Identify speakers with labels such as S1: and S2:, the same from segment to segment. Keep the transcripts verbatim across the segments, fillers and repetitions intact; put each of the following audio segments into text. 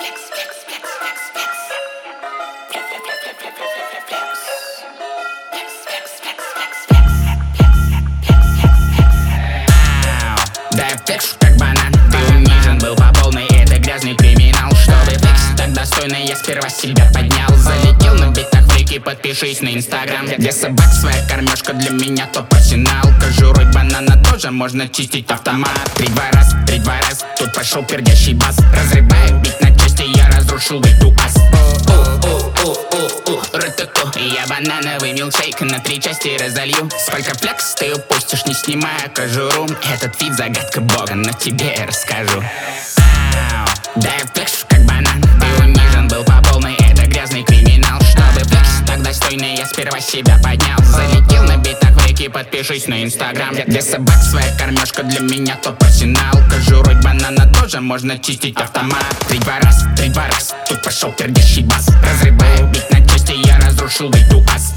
S1: Дай флекшу, как банан. Ты унижен был по полной, это грязный криминал. Чтобы флекс так достойно, я сперва себя поднял. Залетел на битах фрики, подпишись на инстаграм. Для собак своя кормежка, для меня топ-арсенал. Кожурой банана тоже можно чистить автомат. Три-два раз, три-два раз, тут пошел пердящий бас. Разрывая бит на части, я разрушил биту ас. Я банановый милкшейк на три части разолью. Сколько флекс ты упустишь, не снимая кожуру. Этот вид загадка бога, но тебе я расскажу. Дай флекшу, как банан. Ты унижен был по полной, это грязный криминал. Чтобы флекс так достойный, я сперва себя поднял. Залетел на битах в реки, подпишись на инстаграм. Для собак своя кормежка, для меня топ-арсенал. Кожурой банана тоже можно чистить автомат. Три-два раз, три-два раз, тут пошел пердящий бас. Разрывая бит на части, я разрушил биту ас.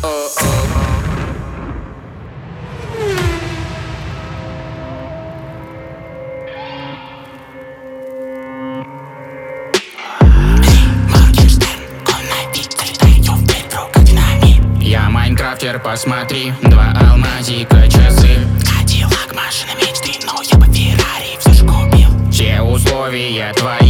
S1: Я майнкрафтер, посмотри, два алмазика, часы.
S2: Кадиллак, машина мечты, но я бы Феррари все же купил.
S1: Все условия твои